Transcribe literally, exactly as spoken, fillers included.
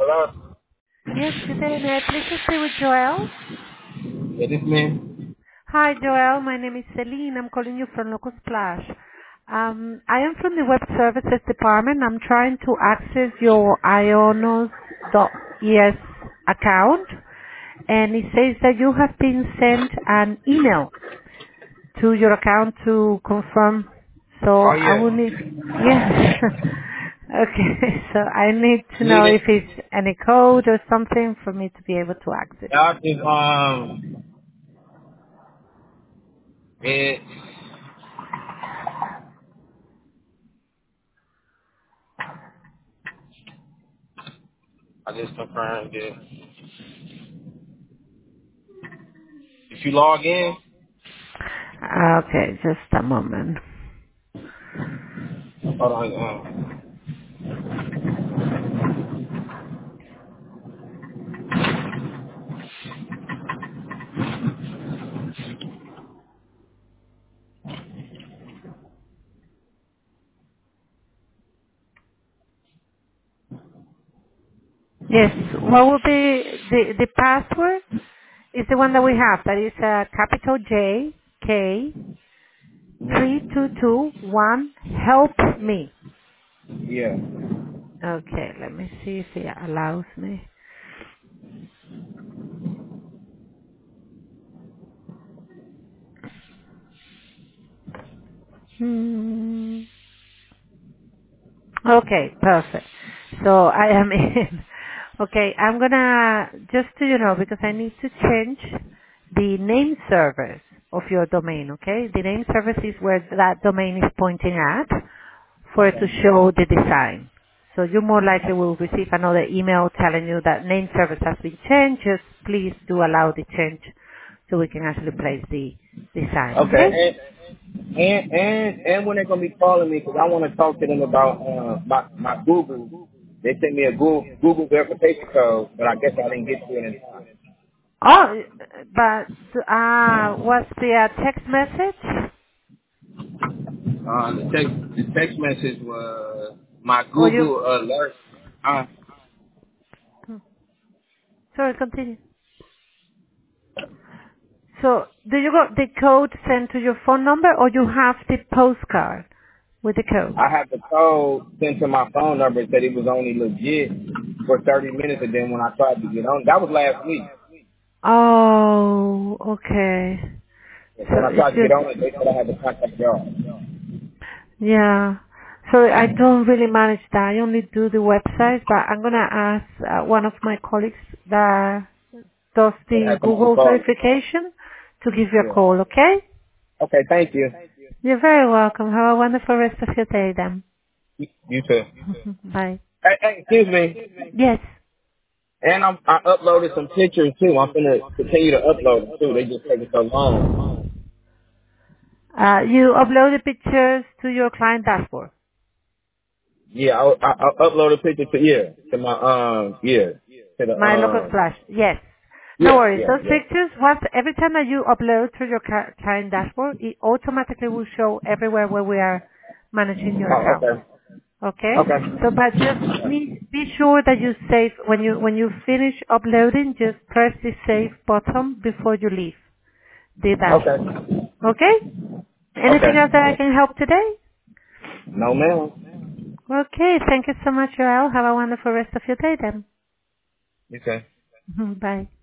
Hello? Yes, good day. May I please speak with Joel? Yeah, this man? Hi, Joel. My name is Celine. I'm calling you from Locust Splash. Um, I am from the Web Services Department. I'm trying to access your ionos dot e s account, and it says that you have been sent an email to your account to confirm. So Oh, I yeah. will need, yes. Okay, so I need to Need know it? if it's any code or something for me to be able to access it. I just, um, it, I just confirmed it. If you log in, Okay, just a moment. hold on, um, Yes, what will be the, the password? Is the one that we have. That is a capital J, K, three two two one, help me. yeah. Okay, let me see if it allows me. Hmm. Okay, perfect. So I am in. Okay, I'm gonna, just so you know, because I need to change the name service of your domain, okay? The name service is where that domain is pointing at for it to Okay. show the design. So you more likely will receive another email telling you that name service has been changed. Just please do allow the change so we can actually place the design, Okay, okay? and, and, and, and when they're going to be calling me, because I want to talk to them about, uh, my, my Google. They sent me a Google, Google verification code, but I guess I didn't get to it in time. Oh, but uh, was the uh, text message? Uh, the text, the text message was my Or you? Google alert. Uh, Hmm, Sorry, continue. So, do you got the code sent to your phone number, or you have the postcard with the code? I had the code sent to my phone number and said it was only legit for thirty minutes, and then when I tried to get on, that was last week. Oh, okay. And So when I it's tried to get on just, it, they said I had to contact y'all. yeah. So I don't really manage that. I only do the website, but I'm gonna ask uh, one of my colleagues that does And the had somebody Google call me. verification to give you a Yeah. call, okay? Okay, thank you. You're very welcome. Have a wonderful rest of your day then. You, you too. Bye. Hey, hey, excuse me. Yes. And I'm, I uploaded some pictures too. I'm gonna continue to upload them too. They just taking so long. Uh, you upload the pictures to your client dashboard. Yeah, I, I, I uploaded pictures to yeah to my um yeah to the My local um splash. Yes. No yeah worries. yeah Those yeah. pictures, once every time that you upload to your ca- client dashboard, it automatically will show everywhere where we are managing your Oh, account. okay. Okay? So, Okay. but just be, be sure that you save, when you, when you finish uploading, just press the save button before you leave the Okay. dashboard. Okay? Anything else that I Okay. can help today? No, ma'am. Okay, thank you so much, Joel. Have a wonderful rest of your day then. Okay. Bye.